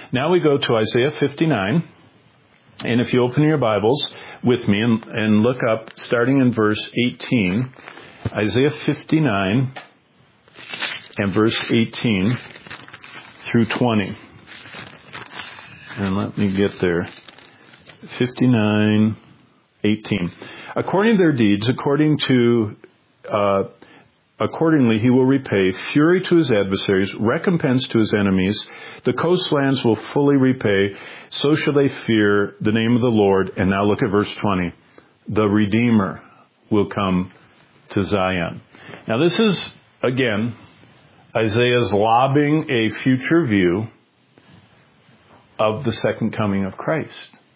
Now we go to Isaiah 59. And if you open your Bibles with me and look up, starting in verse 18, Isaiah 59 and verse 18 through 20. And let me get there. 59, 18. According to their deeds, accordingly he will repay fury to his adversaries, recompense to his enemies. The coastlands will fully repay. So shall they fear the name of the Lord. And now look at verse 20. The Redeemer will come to Zion. Now this is, again, Isaiah's lobbing a future view of the second coming of Christ.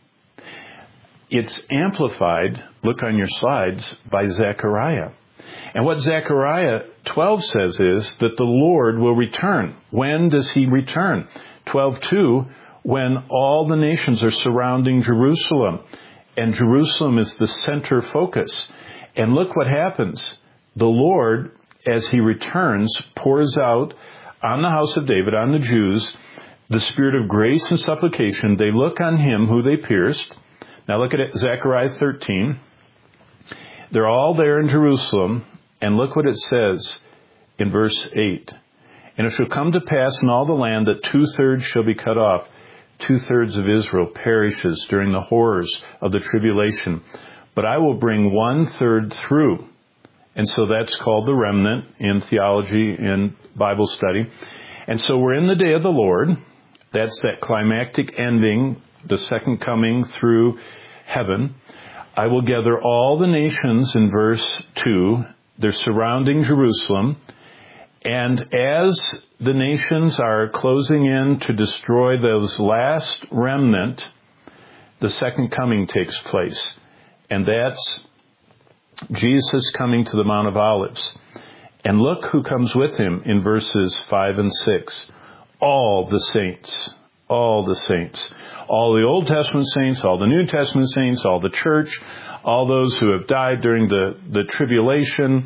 It's amplified, look on your slides, by Zechariah. And what Zechariah 12 says is that the Lord will return. When does he return? 12:2, when all the nations are surrounding Jerusalem. And Jerusalem is the center focus. And look what happens. The Lord, as he returns, pours out on the house of David, on the Jews, the spirit of grace and supplication. They look on him who they pierced. Now look at it, Zechariah 13. They're all there in Jerusalem, and look what it says in verse 8. And it shall come to pass in all the land that 2/3 shall be cut off. 2/3 of Israel perishes during the horrors of the tribulation. But I will bring 1/3 through. And so that's called the remnant in theology and Bible study. And so we're in the day of the Lord. That's that climactic ending, the second coming through heaven. I will gather all the nations in verse 2. They're surrounding Jerusalem. And as the nations are closing in to destroy those last remnant, the second coming takes place. And that's Jesus coming to the Mount of Olives. And look who comes with him in verses 5 and 6. All the saints. All the saints. All the Old Testament saints, all the New Testament saints, all the church, all those who have died during the tribulation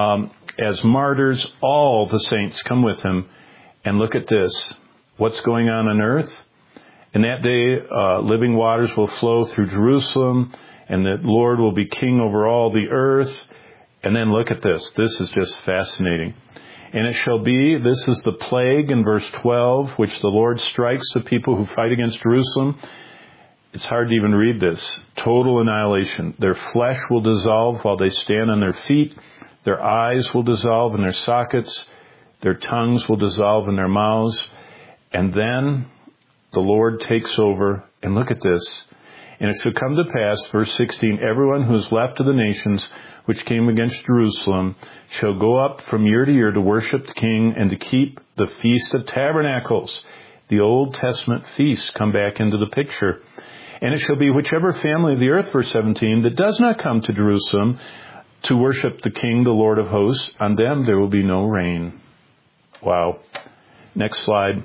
as martyrs, all the saints come with him. And look at this. What's going on earth? In that day, living waters will flow through Jerusalem, and the Lord will be king over all the earth. And then look at this. This is just fascinating. And it shall be, this is the plague in verse 12, which the Lord strikes the people who fight against Jerusalem. It's hard to even read this. Total annihilation. Their flesh will dissolve while they stand on their feet. Their eyes will dissolve in their sockets. Their tongues will dissolve in their mouths. And then the Lord takes over. And look at this. And it shall come to pass, verse 16, everyone who is left of the nations which came against Jerusalem shall go up from year to year to worship the King and to keep the Feast of Tabernacles. The Old Testament feasts come back into the picture. And it shall be whichever family of the earth, verse 17, that does not come to Jerusalem to worship the King, the Lord of hosts, on them there will be no rain. Wow. Next slide.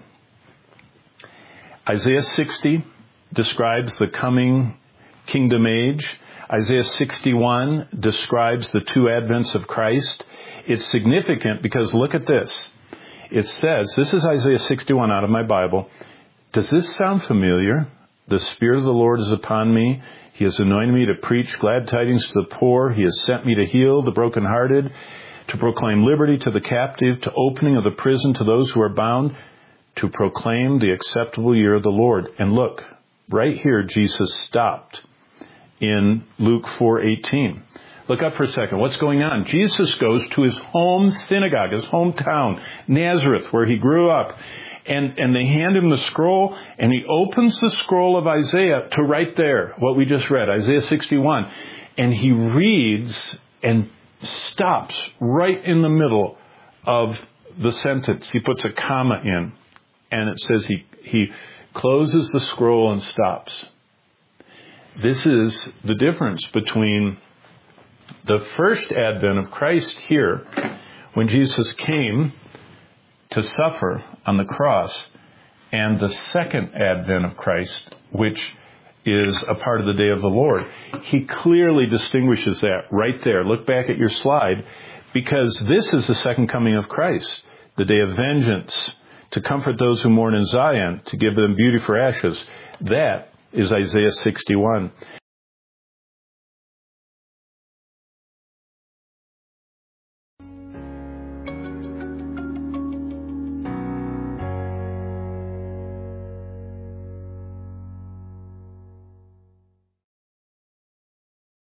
Isaiah 60 describes the coming kingdom age. Isaiah 61 describes the two advents of Christ. It's significant because look at this. It says, this is Isaiah 61 out of my Bible. Does this sound familiar? The Spirit of the Lord is upon me. He has anointed me to preach glad tidings to the poor. He has sent me to heal the brokenhearted, to proclaim liberty to the captive, to opening of the prison to those who are bound, to proclaim the acceptable year of the Lord. And look, right here, Jesus stopped in Luke 4:18. Look up for a second. What's going on? Jesus goes to his home synagogue, his hometown, Nazareth, where he grew up. And they hand him the scroll, and he opens the scroll of Isaiah to right there, what we just read, Isaiah 61. And he reads and stops right in the middle of the sentence. He puts a comma in, and it says he closes the scroll and stops. This is the difference between the first advent of Christ here, when Jesus came to suffer on the cross, and the second advent of Christ, which is a part of the day of the Lord. He clearly distinguishes that right there. Look back at your slide, because this is the second coming of Christ, the day of vengeance, to comfort those who mourn in Zion, to give them beauty for ashes. That is Isaiah 61.